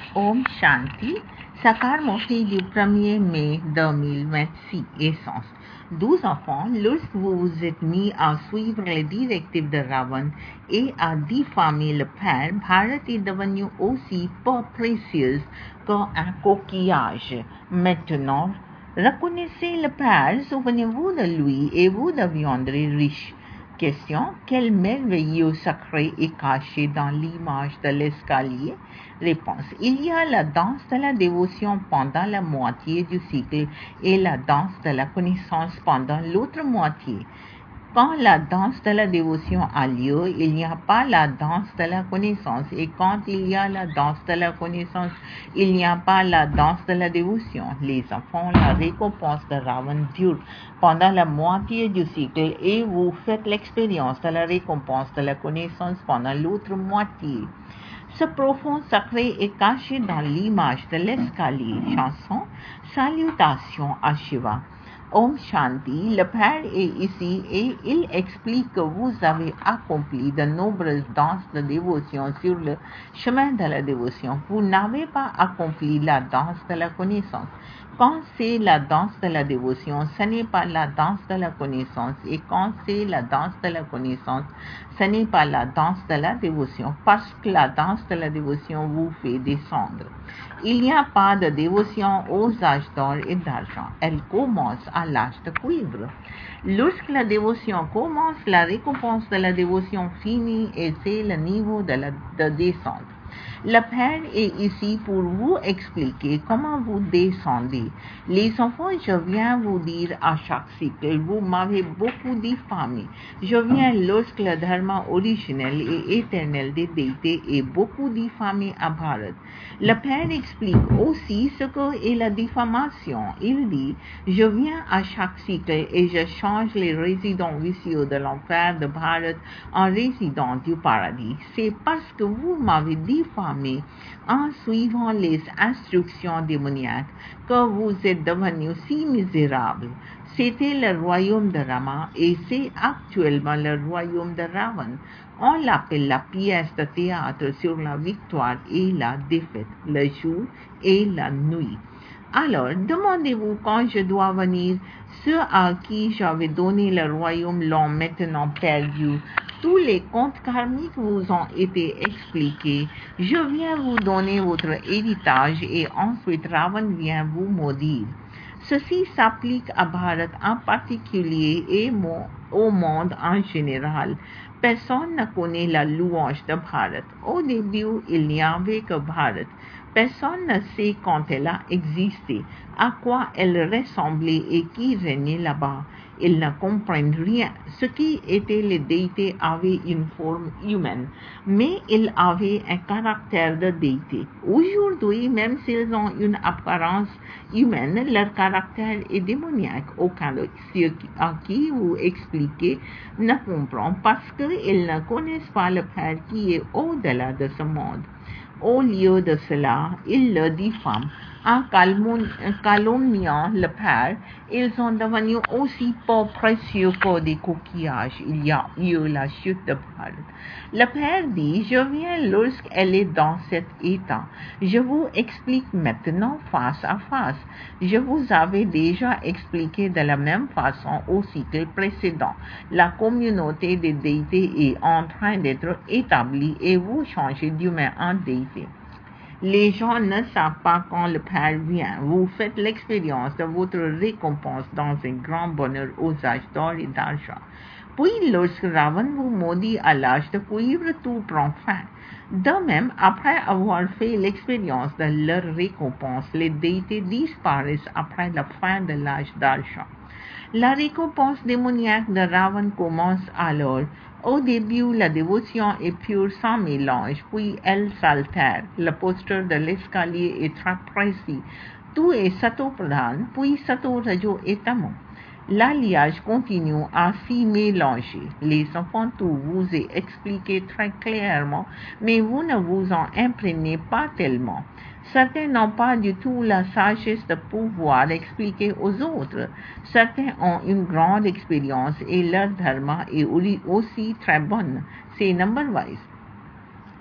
Om Shanti, Sakarmurti du 1er mai 2026, Essence. 12 enfants, lorsque vous vous êtes mis à suivre les directives de Ravan et à diffamer le Père, Bharat est devenu aussi pas précieuse qu'un coquillage. Maintenant, reconnaissez le Père, souvenez-vous de lui et vous deviendrez riche. Question: quel merveilleux secret est caché dans l'image de l'escalier? Réponse: il y a la danse de la dévotion pendant la moitié du cycle et la danse de la connaissance pendant l'autre moitié. Quand la danse de la dévotion a lieu, il n'y a pas la danse de la connaissance. Et quand il y a la danse de la connaissance, il n'y a pas la danse de la dévotion. Les enfants, la récompense de Ravan dure pendant la moitié du cycle et vous faites l'expérience de la récompense de la connaissance pendant l'autre moitié. Ce profond secret est caché dans l'image de l'escalier. Chanson: Salutations à Shiva. Om Shanti, le Père est ici et il explique que vous avez accompli de nombreuses danses de dévotion sur le chemin de la dévotion. Vous n'avez pas accompli la danse de la connaissance. Quand c'est la danse de la dévotion, ce n'est pas la danse de la connaissance. Et quand c'est la danse de la connaissance, ce n'est pas la danse de la dévotion. Parce que la danse de la dévotion vous fait descendre. Il n'y a pas de dévotion aux âges d'or et d'argent. Elle commence à l'âge de cuivre. Lorsque la dévotion commence, la récompense de la dévotion finit et c'est le niveau de descente. Le Père est ici pour vous expliquer comment vous descendez. Les enfants, je viens vous dire à chaque cycle, vous m'avez beaucoup diffamé. Je viens lorsque le dharma originel et éternel des déités est beaucoup diffamé à Bharat. Le Père explique aussi ce qu'est la diffamation. Il dit: je viens à chaque cycle et je change les résidents vicieux de l'enfer de Bharat en résidents du paradis. C'est parce que vous m'avez diffamé en suivant les instructions démoniaques que vous êtes devenus si misérables. C'était le royaume de Rama et c'est actuellement le royaume de Ravan. On l'appelle la pièce de théâtre sur la victoire et la défaite, le jour et la nuit. Alors, demandez-vous quand je dois venir. Ceux à qui j'avais donné le royaume l'ont maintenant perdu. Tous les contes karmiques vous ont été expliqués. Je viens vous donner votre héritage et ensuite Ravan vient vous maudire. Ceci s'applique à Bharat en particulier et au monde en général. Personne ne connaît la louange de Bharat. Au début, il n'y avait que Bharat. Personne ne sait quand elle a existé, à quoi elle ressemblait et qui régnait là-bas. Ils ne comprennent rien. Ce qui était les déités avaient une forme humaine, mais ils avaient un caractère de déité. Aujourd'hui, même s'ils ont une apparence humaine, leur caractère est démoniaque. Aucun de ceux à qui vous expliquez ne comprend parce qu'ils ne connaissent pas le Père qui est au-delà de ce monde. Au lieu de cela, ils le diffament. En calomniant le Père, ils sont devenus aussi pas précieux que des coquillages. Il y a eu la chute de Bharat. Le Père dit: je viens lorsqu'elle est dans cet état. Je vous explique maintenant face à face. Je vous avais déjà expliqué de la même façon au cycle précédent. La communauté des déités est en train d'être établie et vous changez d'humain en déité. Les gens ne savent pas quand le Père vient. Vous faites l'expérience de votre récompense dans un grand bonheur aux âges d'or et d'argent. Puis, lorsque Ravan vous maudit à l'âge de cuivre, tout prend fin. De même, après avoir fait l'expérience de leur récompense, les déités disparaissent après la fin de l'âge d'argent. La récompense démoniaque de Ravan commence alors. Au début, la dévotion est pure sans mélange, puis elle s'altère. Le posture de l'escalier est très précis. Tout est sato-pradhan, puis sato-rajo et tamo. L'alliage continue à s'y mélanger. Les enfants, tout vous est expliqué très clairement, mais vous ne vous en imprégnez pas tellement. Certains n'ont pas du tout la sagesse de pouvoir expliquer aux autres. Certains ont une grande expérience et leur dharma est aussi très bonne. C'est number wise.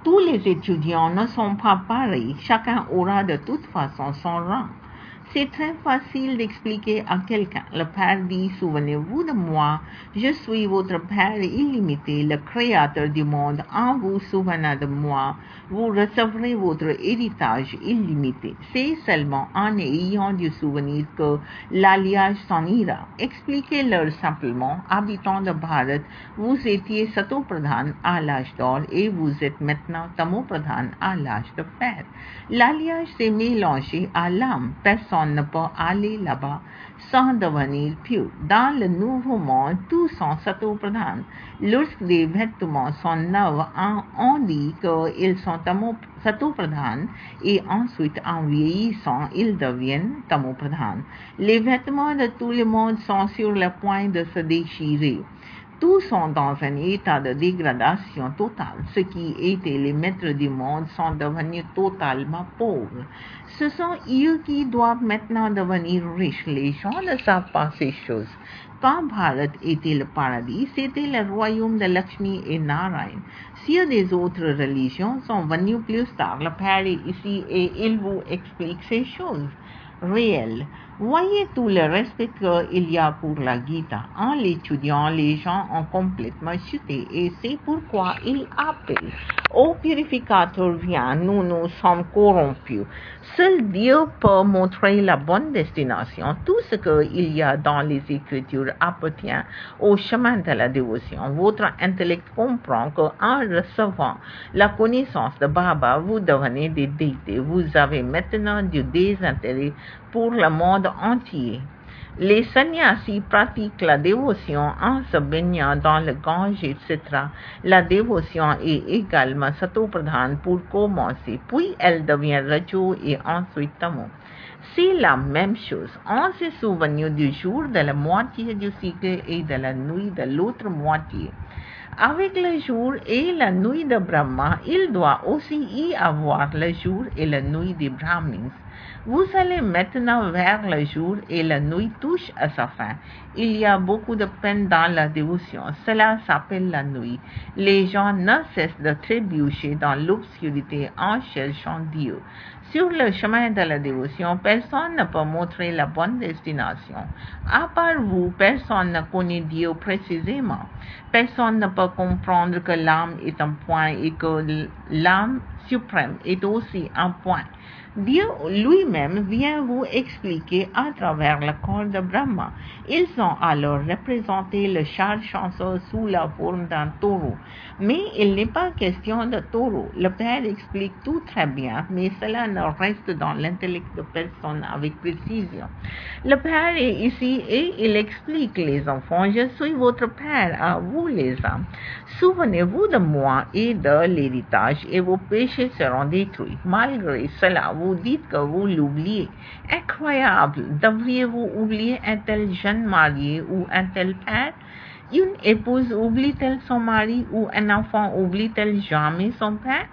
Tous les étudiants ne sont pas pareils, chacun aura de toute façon son rang. C'est très facile d'expliquer à quelqu'un. Le Père dit, souvenez-vous de moi, je suis votre Père illimité, le Créateur du monde. En vous souvenant de moi, vous recevrez votre héritage illimité. C'est seulement en ayant du souvenir que l'alliage s'en ira. Expliquez-leur simplement, habitants de Bharat, vous étiez Satopradhan à l'âge d'or et vous êtes maintenant Tamopradhan à l'âge de fer. L'alliage s'est mélangé à l'âme. Personne ne peut aller là-bas sans devenir pur. Dans le nouveau monde, tous sont Satopradhan. Lorsque des vêtements sont neufs, on dit qu'ils sont Satopradhan et ensuite, en vieillissant, ils deviennent Tamopradhan. Les vêtements de tout le monde sont sur le point de se déchirer. Tous sont dans un état de dégradation totale. Ceux qui étaient les maîtres du monde sont devenus totalement pauvres. Ce sont eux qui doivent maintenant devenir riches. Les gens ne savent pas ces choses. Quand Bharat était le paradis, c'était le royaume de Lakshmi et Narayan. Si des autres religions sont venues plus tard, le Père est ici et il vous explique ces choses réelles. Voyez tout le respect qu'il y a pour la Gita. En l'étudiant, les gens ont complètement chuté et c'est pourquoi ils appellent. Ô purificateur, viens, nous sommes corrompus. Seul Dieu peut montrer la bonne destination. Tout ce qu'il y a dans les Écritures appartient au chemin de la dévotion. Votre intellect comprend qu'en recevant la connaissance de Baba, vous devenez des déités. Vous avez maintenant du désintérêt pour le monde entier. Les sannyasis pratiquent la dévotion en se baignant dans le Gange, etc. La dévotion est également Satopradhan pour commencer, puis elle devient Rajo et ensuite Tamo. C'est la même chose. On se souvient du jour de la moitié du cycle et de la nuit de l'autre moitié. Avec le jour et la nuit de Brahma, il doit aussi y avoir le jour et la nuit des Brahmins. Vous allez maintenant vers le jour et la nuit touche à sa fin. Il y a beaucoup de peine dans la dévotion. Cela s'appelle la nuit. Les gens ne cessent de trébucher dans l'obscurité en cherchant Dieu. Sur le chemin de la dévotion, personne ne peut montrer la bonne destination. À part vous, personne ne connaît Dieu précisément. Personne ne peut comprendre que l'âme est un point et que l'âme suprême est aussi un point. Dieu lui-même vient vous expliquer à travers le corps de Brahma. Ils ont alors représenté le char chanceux sous la forme d'un taureau. Mais il n'est pas question de taureau. Le Père explique tout très bien, mais cela ne reste dans l'intellect de personne avec précision. Le Père est ici et il explique, les enfants, je suis votre Père, à vous les âmes. Souvenez-vous de moi et de l'héritage et vos péchés seront détruits. Malgré cela, vous dites que vous l'oubliez. Incroyable! Devriez-vous oublier un tel jeune marié ou un tel père? Une épouse oublie-t-elle son mari ou un enfant oublie-t-elle jamais son père?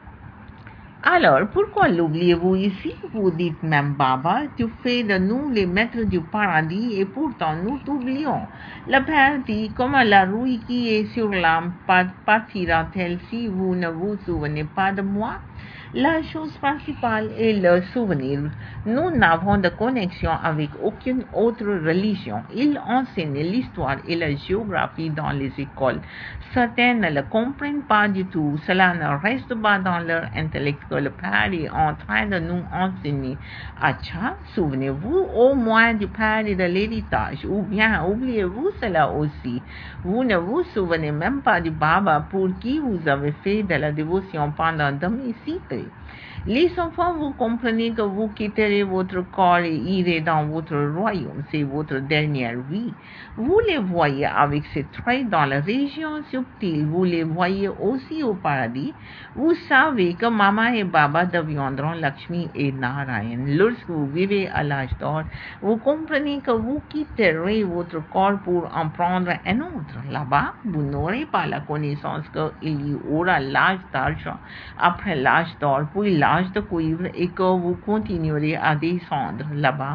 Alors, pourquoi l'oubliez-vous ici? Vous dites même, Baba, tu fais de nous les maîtres du paradis et pourtant nous t'oublions. Le Père dit, comment la rouille qui est sur l'âme partira-t-elle si vous ne vous souvenez pas de moi? La chose principale est le souvenir. Nous n'avons de connexion avec aucune autre religion. Ils enseignent l'histoire et la géographie dans les écoles. Certains ne le comprennent pas du tout. Cela ne reste pas dans leur intellect que le Père est en train de nous enseigner. Acha, souvenez-vous au moins du Père et de l'héritage. Ou bien oubliez-vous cela aussi. Vous ne vous souvenez même pas du Baba pour qui vous avez fait de la dévotion pendant demi-siècle. Les enfants, vous comprenez que vous quitterez votre corps et irez dans votre royaume. C'est votre dernière vie. Vous les voyez avec ces traits dans la région subtile. Vous les voyez aussi au paradis. Vous savez que Maman et Baba deviendront Lakshmi et Narayan. Lorsque vous vivez à l'âge d'or, vous comprenez que vous quitterez votre corps pour en prendre un autre. Là-bas, vous n'aurez pas la connaissance qu'il y aura l'âge d'argent après l'âge d'or, puis l'âge de cuivre et que vous continuerez à descendre là-bas.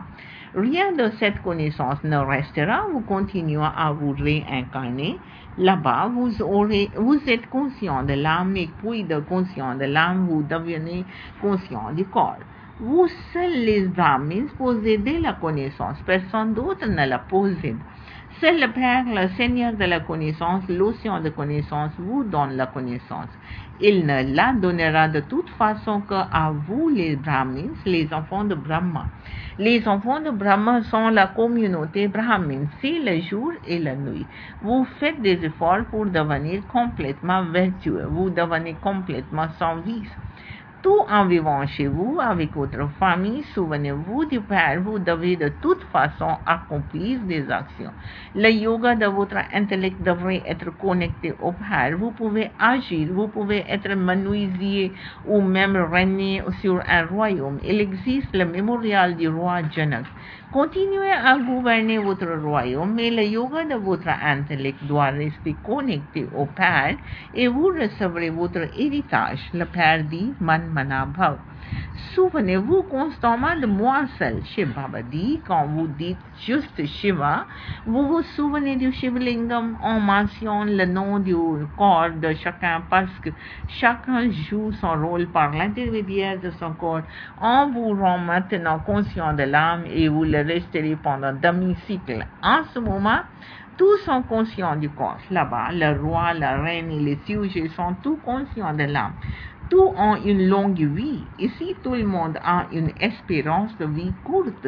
Rien de cette connaissance ne restera, vous continuez à vous réincarner. Là-bas, vous êtes conscient de l'âme et puis de conscient de l'âme, vous devenez conscient du corps. Vous seuls les brahmins possédez la connaissance, personne d'autre ne la possède. Seul le Père, le Seigneur de la connaissance, l'océan de connaissance, vous donne la connaissance. Il ne la donnera de toute façon qu'à vous, les Brahmins, les enfants de Brahma. Les enfants de Brahma sont la communauté brahmine, c'est le jour et la nuit. Vous faites des efforts pour devenir complètement vertueux, vous devenez complètement sans vice. Tout en vivant chez vous, avec votre famille, souvenez-vous du Père, vous devez de toute façon accomplir des actions. Le yoga de votre intellect devrait être connecté au Père. Vous pouvez agir, vous pouvez être menuisier ou même régner sur un royaume. Il existe le mémorial du roi Janak. Continuez à gouverner votre royaume, mais le yoga de votre intellect doit rester connecté au Père et vous recevrez votre héritage. Le Père dit Mana Bhav. Souvenez-vous constamment de moi seul. Shiv Baba dit, quand vous dites juste Shiva, vous vous souvenez du Shivlingam. On mentionne le nom du corps de chacun parce que chacun joue son rôle par l'intermédiaire de son corps. On vous rend maintenant conscient de l'âme et vous le resterez pendant demi-cycle. En ce moment, tous sont conscients du corps. Là-bas, le roi, la reine et les sujets sont tous conscients de l'âme. Tous ont une longue vie. Ici, tout le monde a une espérance de vie courte.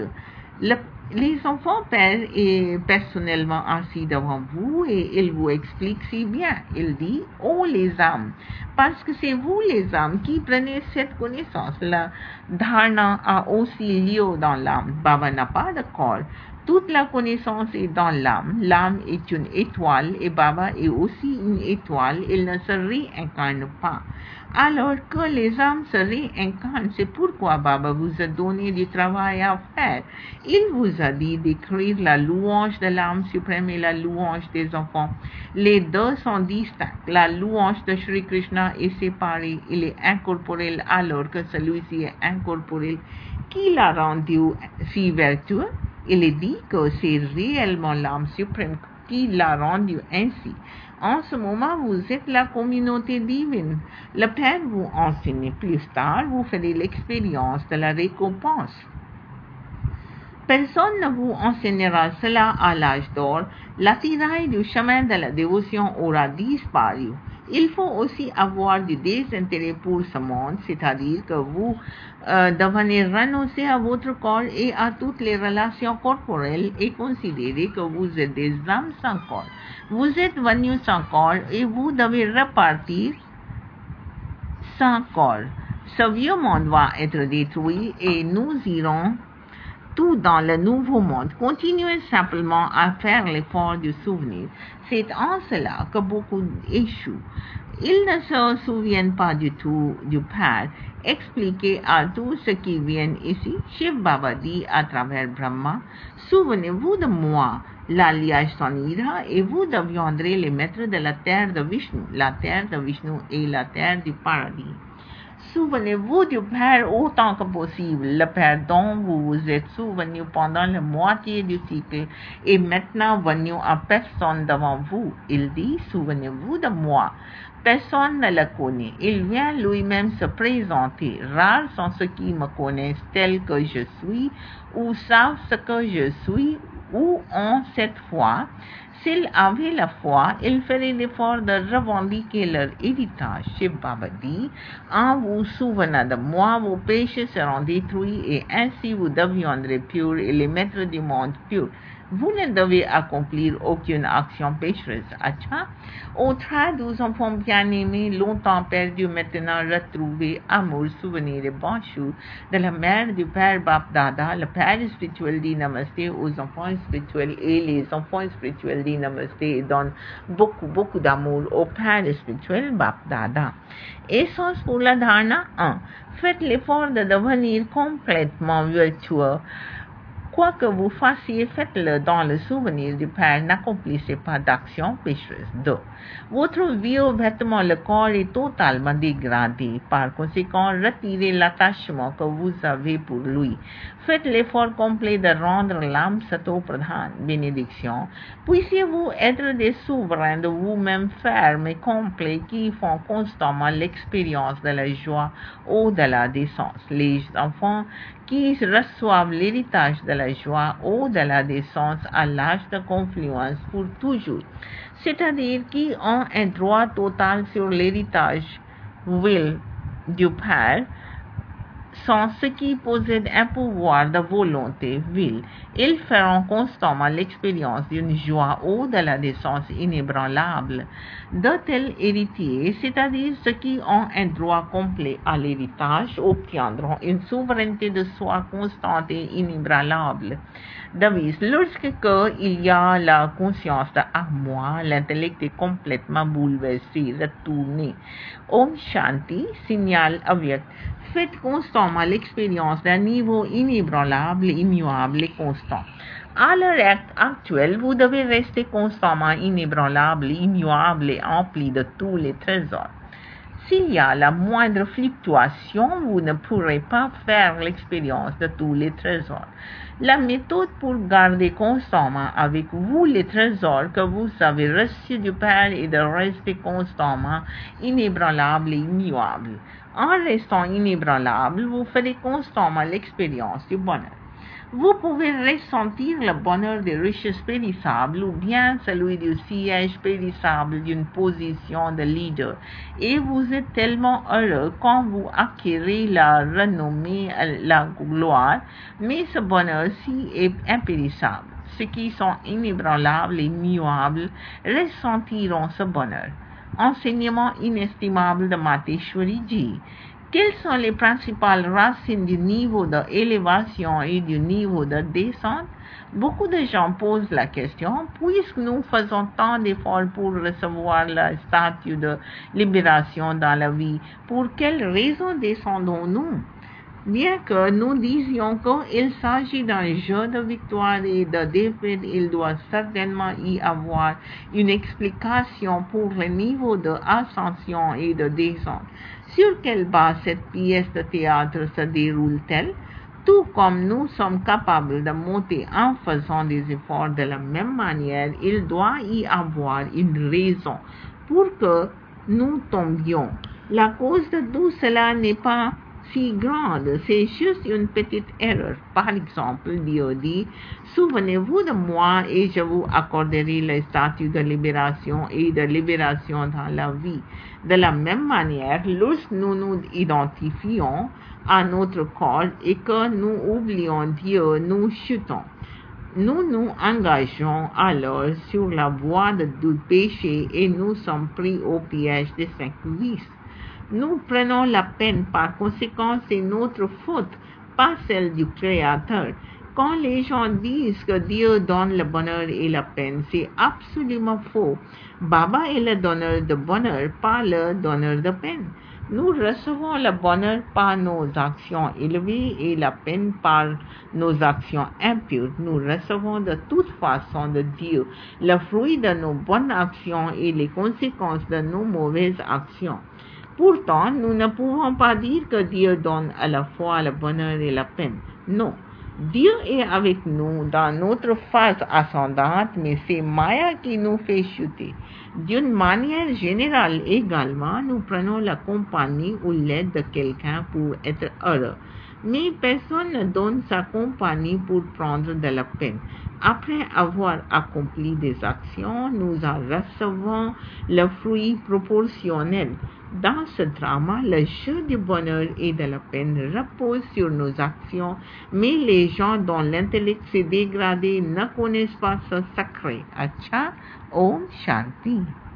Les enfants père est personnellement assis devant vous et il vous explique si bien. Il dit, oh les âmes, parce que c'est vous les âmes qui prenez cette connaissance. La dharana a aussi lieu dans l'âme. Baba n'a pas de corps. Toute la connaissance est dans l'âme. L'âme est une étoile et Baba est aussi une étoile. Il ne se réincarne pas. Alors que les âmes se réincarnent, c'est pourquoi Baba vous a donné du travail à faire. Il vous a dit d'écrire la louange de l'âme suprême et la louange des enfants. Les deux sont distincts. La louange de Shri Krishna est séparée. Il est incorporel alors que celui-ci est incorporel. Qui l'a rendu si vertueux? Il est dit que c'est réellement l'âme suprême qui l'a rendu ainsi. En ce moment, vous êtes la communauté divine. Le Père vous enseigne plus tard, vous ferez l'expérience de la récompense. Personne ne vous enseignera cela à l'âge d'or. L'attirail du chemin de la dévotion aura disparu. Il faut aussi avoir du désintérêt pour ce monde, c'est-à-dire que vous devenez renoncer à votre corps et à toutes les relations corporelles et considérer que vous êtes des âmes sans corps. Vous êtes venus sans corps et vous devez repartir sans corps. Ce vieux monde va être détruit et nous irons tout dans le nouveau monde. Continuez simplement à faire l'effort du souvenir. C'est en cela que beaucoup échouent. Ils ne se souviennent pas du tout du Père. Expliquez à tous ceux qui viennent ici, Shiv Baba dit à travers Brahma, souvenez-vous de moi, l'alliage s'unira et vous deviendrez les maîtres de la terre de Vishnu. La terre de Vishnu est la terre du paradis. Souvenez-vous du Père autant que possible, le Père dont vous vous êtes souvenu pendant la moitié du cycle est maintenant venu en personne devant vous. Il dit, souvenez-vous de moi. Personne ne le connaît. Il vient lui-même se présenter. Rares sont ceux qui me connaissent tel que je suis ou savent ce que je suis ou ont cette foi. S'ils avaient la foi, ils feraient l'effort de revendiquer leur héritage. Shiv Baba dit, en vous souvenant de moi, vos péchés seront détruits et ainsi vous deviendrez purs et les maîtres du monde purs. Vous ne devez accomplir aucune action pécheresse. Acha, au travers 12 enfants bien-aimés, longtemps perdus, maintenant retrouvés, amour, souvenirs et bonjour de la mère du Père Bap Dada. Le Père spirituel dit Namasté aux enfants spirituels et les enfants spirituels dit Namasté et donnent beaucoup d'amour au Père spirituel Bap Dada. Essence pour la dharana 1. Faites l'effort de devenir complètement vertueux. Quoi que vous fassiez, faites-le dans le souvenir du Père, n'accomplissez pas d'action pécheresse. 2. Votre vieux vêtement, le corps est totalement dégradé. Par conséquent, retirez l'attachement que vous avez pour lui. Faites l'effort complet de rendre l'âme Sato-Pradhan. Bénédiction. Puissiez-vous être des souverains de vous-même fermes et complets qui font constamment l'expérience de la joie au-delà des sens. Les enfants qui reçoivent l'héritage de la joie au-delà des sens à l'âge de confluence pour toujours, c'est-à-dire qui ont un droit total sur l'héritage will du Père, sont ceux qui possèdent un pouvoir de volonté, will. Ils feront constamment l'expérience d'une joie au-delà des sens inébranlables. De tels héritiers, c'est-à-dire ceux qui ont un droit complet à l'héritage, obtiendront une souveraineté de soi constante et inébranlable. Davis, lorsque il y a la conscience de moi, l'intellect est complètement bouleversé, retourné. Om Shanti, signal avyakt. Faites constamment l'expérience d'un niveau inébranlable, immuable et constant. À l'heure actuelle, vous devez rester constamment inébranlable, immuable et empli de tous les trésors. S'il y a la moindre fluctuation, vous ne pourrez pas faire l'expérience de tous les trésors. La méthode pour garder constamment avec vous les trésors que vous avez reçus du Père est de rester constamment inébranlable et immuable. En restant inébranlable, vous ferez constamment l'expérience du bonheur. Vous pouvez ressentir le bonheur des richesses périssables ou bien celui du siège périssable d'une position de leader. Et vous êtes tellement heureux quand vous acquérez la renommée, la gloire, mais ce bonheur-ci est impérissable. Ceux qui sont inébranlables et immuables ressentiront ce bonheur. Enseignement inestimable de Mateshwari Ji. Quelles sont les principales racines du niveau d'élévation et du niveau de descente? Beaucoup de gens posent la question, puisque nous faisons tant d'efforts pour recevoir le statut de libération dans la vie, pour quelle raison descendons-nous? Bien que nous disions qu'il s'agit d'un jeu de victoire et de défaite, il doit certainement y avoir une explication pour le niveau d'ascension et de descente. Sur quelle base cette pièce de théâtre se déroule-t-elle? Tout comme nous sommes capables de monter en faisant des efforts de la même manière, il doit y avoir une raison pour que nous tombions. La cause de tout cela n'est pas si grande, c'est juste une petite erreur. Par exemple, Dieu dit, souvenez-vous de moi et je vous accorderai le statut de libération et de libération dans la vie. De la même manière, lorsque nous nous identifions à notre corps et que nous oublions Dieu, nous chutons. Nous nous engageons alors sur la voie du péché et nous sommes pris au piège des 5 vices. Nous prenons la peine, par conséquent, c'est notre faute, pas celle du Créateur. Quand les gens disent que Dieu donne le bonheur et la peine, c'est absolument faux. Baba est le donneur de bonheur, pas le donneur de peine. Nous recevons le bonheur par nos actions élevées et la peine par nos actions impures. Nous recevons de toute façon de Dieu le fruit de nos bonnes actions et les conséquences de nos mauvaises actions. Pourtant, nous ne pouvons pas dire que Dieu donne à la fois le bonheur et la peine. Non. Dieu est avec nous dans notre phase ascendante, mais c'est Maya qui nous fait chuter. D'une manière générale également, nous prenons la compagnie ou l'aide de quelqu'un pour être heureux. Mais personne ne donne sa compagnie pour prendre de la peine. Après avoir accompli des actions, nous en recevons le fruit proportionnel. Dans ce drama, le jeu du bonheur et de la peine repose sur nos actions, mais les gens dont l'intellect s'est dégradé ne connaissent pas ce secret. Acha, Om Shanti.